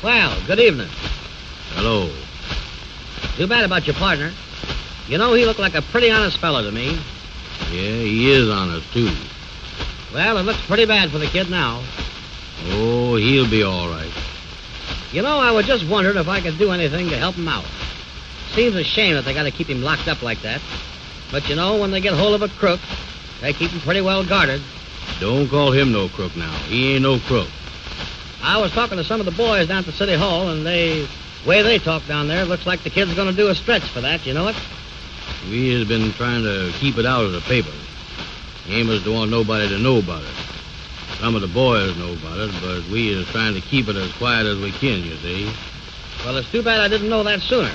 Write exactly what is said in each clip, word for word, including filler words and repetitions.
Well, good evening. Hello. Too bad about your partner. You know, he looked like a pretty honest fellow to me. Yeah, he is honest, too. Well, it looks pretty bad for the kid now. Oh, he'll be all right. You know, I was just wondering if I could do anything to help him out. Seems a shame that they got to keep him locked up like that. But, you know, when they get hold of a crook, they keep him pretty well guarded. Don't call him no crook now. He ain't no crook. I was talking to some of the boys down at the City Hall, and they... way they talk down there, looks like the kid's going to do a stretch for that, you know it? We has been trying to keep it out of the papers. Amos don't want nobody to know about it. Some of the boys know about it, but we is trying to keep it as quiet as we can, you see. Well, it's too bad I didn't know that sooner.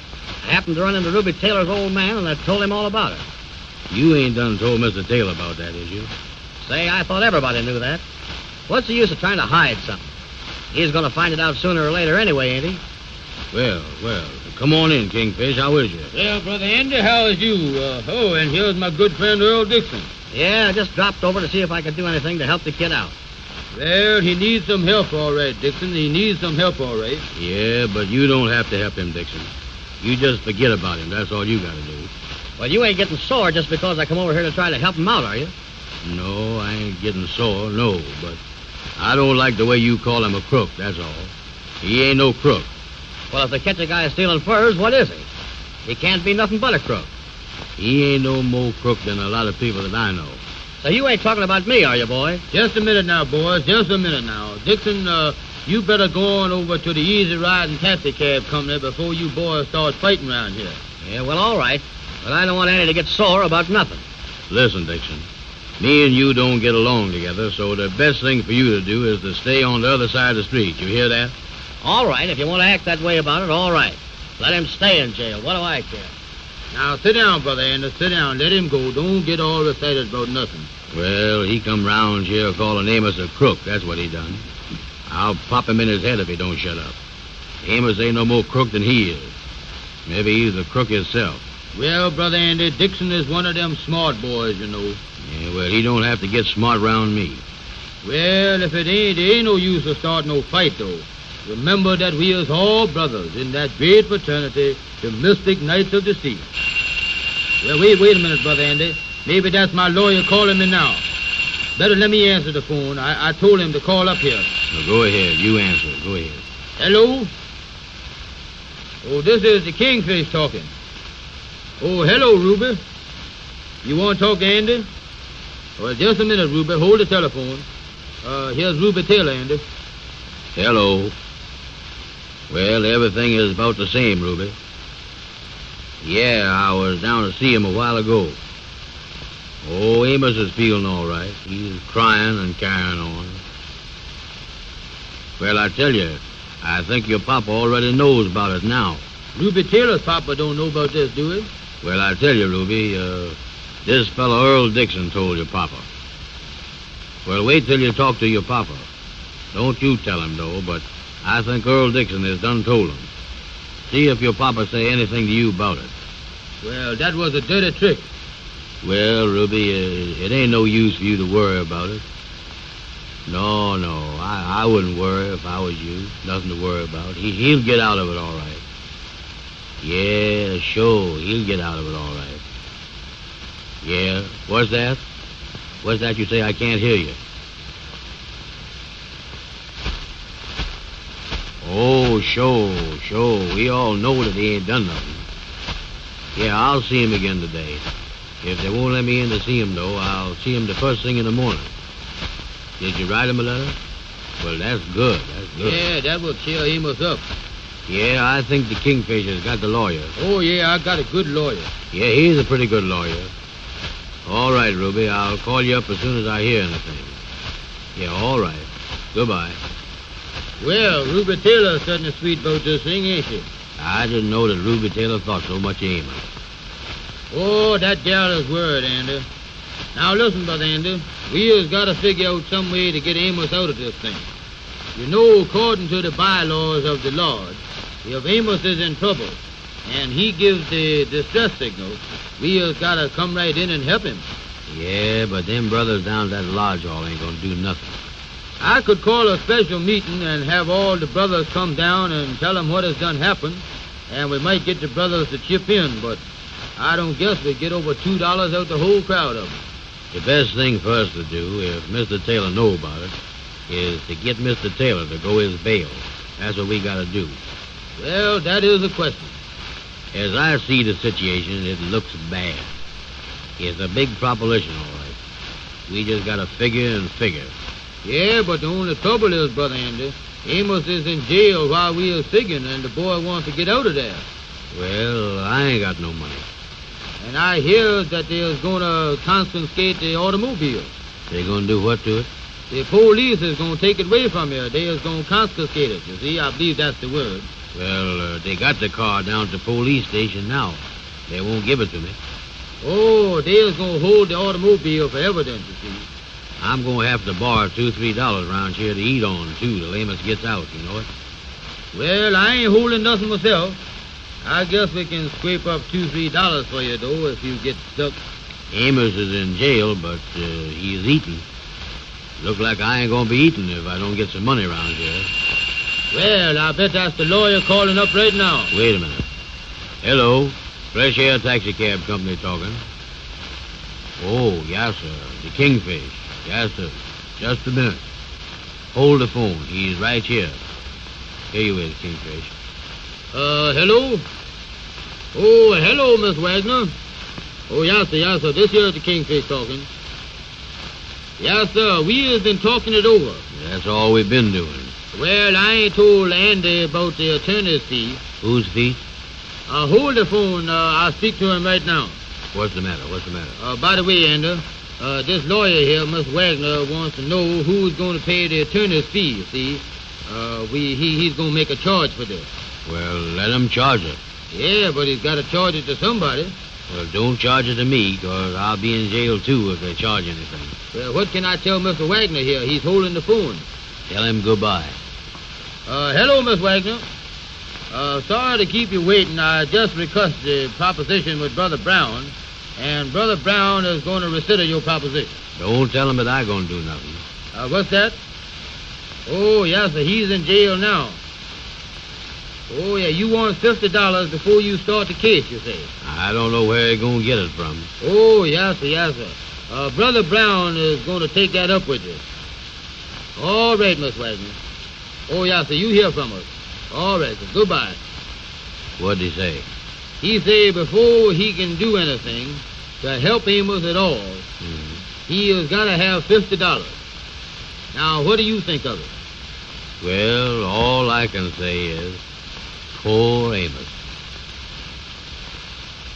I happened to run into Ruby Taylor's old man, and I told him all about it. You ain't done told Mister Taylor about that, is you? Say, I thought everybody knew that. What's the use of trying to hide something? He's going to find it out sooner or later anyway, ain't he? Well, well, come on in, Kingfish. How is you? Well, Brother Andy, how is you? Uh, oh, and here's my good friend Earl Dixon. Yeah, I just dropped over to see if I could do anything to help the kid out. Well, he needs some help, all right, Dixon. He needs some help, all right. Yeah, but you don't have to help him, Dixon. You just forget about him. That's all you got to do. Well, you ain't getting sore just because I come over here to try to help him out, are you? No, I ain't getting sore, no, but I don't like the way you call him a crook, that's all. He ain't no crook. Well, if they catch a guy stealing furs, what is he? He can't be nothing but a crook. He ain't no more crook than a lot of people that I know. So you ain't talking about me, are you, boy? Just a minute now, boys. Just a minute now. Dixon, uh, you better go on over to the Easy Ride and Taxi Cab Company before you boys start fighting around here. Yeah, well, all right. But I don't want Andy to get sore about nothing. Listen, Dixon. Me and you don't get along together, so the best thing for you to do is to stay on the other side of the street. You hear that? All right. If you want to act that way about it, all right. Let him stay in jail. What do I care? Now, sit down, Brother Andy. Sit down. Let him go. Don't get all excited about nothing. Well, he come round here calling Amos a crook. That's what he done. I'll pop him in his head if he don't shut up. Amos ain't no more crook than he is. Maybe he's a crook himself. Well, Brother Andy, Dixon is one of them smart boys, you know. Yeah, well, he don't have to get smart round me. Well, if it ain't, there ain't no use to start no fight, though. Remember that we is all brothers in that great fraternity, the Mystic Knights of the Sea. Well, wait, wait a minute, Brother Andy. Maybe that's my lawyer calling me now. Better let me answer the phone. I, I told him to call up here. Well, go ahead. You answer. Go ahead. Hello? Oh, this is the Kingfish talking. Oh, hello, Ruby. You want to talk to Andy? Well, just a minute, Ruby. Hold the telephone. Uh, here's Ruby Taylor, Andy. Hello. Well, everything is about the same, Ruby. Yeah, I was down to see him a while ago. Oh, Amos is feeling all right. He's crying and carrying on. Well, I tell you, I think your papa already knows about it now. Ruby Taylor's papa don't know about this, do he? Well, I tell you, Ruby, uh, this fellow Earl Dixon told your papa. Well, wait till you talk to your papa. Don't you tell him, though, but I think Earl Dixon has done told him. See if your papa say anything to you about it. Well, that was a dirty trick. Well, Ruby, uh, it ain't no use for you to worry about it. No, no, I, I wouldn't worry if I was you. Nothing to worry about. He, he'll get out of it all right. Yeah, sure, he'll get out of it all right. Yeah, what's that? What's that you say? I can't hear you. Oh, sure, sure. We all know that he ain't done nothing. Yeah, I'll see him again today. If they won't let me in to see him, though, I'll see him the first thing in the morning. Did you write him a letter? Well, that's good. That's good. Yeah, that will cheer Amos up. Yeah, I think the Kingfisher's got the lawyer. Oh, yeah, I got a good lawyer. Yeah, he's a pretty good lawyer. All right, Ruby, I'll call you up as soon as I hear anything. Yeah, all right. Goodbye. Well, Ruby Taylor's certainly sweet about this thing, ain't she? I didn't know that Ruby Taylor thought so much of Amos. Oh, that gal is worried, Andy. Now, listen, Brother Andy. We has got to figure out some way to get Amos out of this thing. You know, according to the bylaws of the Lord, if Amos is in trouble and he gives the distress signal, we has got to come right in and help him. Yeah, but them brothers down at that lodge hall ain't going to do nothing. I could call a special meeting and have all the brothers come down and tell them what has done happened, and we might get the brothers to chip in, but I don't guess we'd get over two dollars out the whole crowd of them. The best thing for us to do, if Mister Taylor know about it, is to get Mister Taylor to go his bail. That's what we got to do. Well, that is a question. As I see the situation, it looks bad. It's a big proposition, all right. We just got to figure and figure. Yeah, but the only trouble is, Brother Andy, Amos is in jail while we are figuring, and the boy wants to get out of there. Well, I ain't got no money. And I hear that they're going to confiscate the automobile. They gonna do what to it? The police is going to take it away from you. They is going to confiscate it, you see. I believe that's the word. Well, uh, they got the car down at the police station now. They won't give it to me. Oh, they is going to hold the automobile for evidence, you see. I'm going to have to borrow two, three dollars around here to eat on, too, till Amos gets out, you know it? Well, I ain't holding nothing myself. I guess we can scrape up two, three dollars for you, though, if you get stuck. Amos is in jail, but uh, he's eating. Look like I ain't going to be eating if I don't get some money around here. Well, I bet that's the lawyer calling up right now. Wait a minute. Hello. Fresh Air Taxi Cab Company talking. Oh, yes, sir. The Kingfish. Yes, sir. Just a minute. Hold the phone. He's right here. Here you is, Kingfish. Uh, hello? Oh, hello, Miss Wagner. Oh, yes, sir, yes, sir. This here is the Kingfish talking. Yes, sir. We has been talking it over. That's all we've been doing. Well, I ain't told Andy about the attorney's fee. Whose fee? Uh, hold the phone. Uh, I'll speak to him right now. What's the matter? What's the matter? Uh, by the way, Andy, uh, this lawyer here, Miss Wagner, wants to know who's going to pay the attorney's fee, you see. Uh, we, he, he's going to make a charge for this. Well, let him charge it. Yeah, but he's got to charge it to somebody. Well, don't charge it to me, because I'll be in jail, too, if they charge anything. Well, what can I tell Mister Wagner here? He's holding the phone. Tell him goodbye. Uh, hello, Miss Wagner. Uh, sorry to keep you waiting. I just discussed the proposition with Brother Brown, and Brother Brown is going to consider your proposition. Don't tell him that I'm going to do nothing. Uh, what's that? Oh, yes, sir. He's in jail now. Oh, yeah, you want fifty dollars before you start the case, you say? I don't know where he's going to get it from. Oh, yes, sir, yes, sir. Uh, Brother Brown is going to take that up with you. All right, Miss Wagner. Oh, yes, sir, you hear from us. All right, sir. Goodbye. What'd he say? He say before he can do anything to help Amos at all, Mm-hmm. he has got to have fifty dollars. Now, what do you think of it? Well, all I can say is, poor Amos.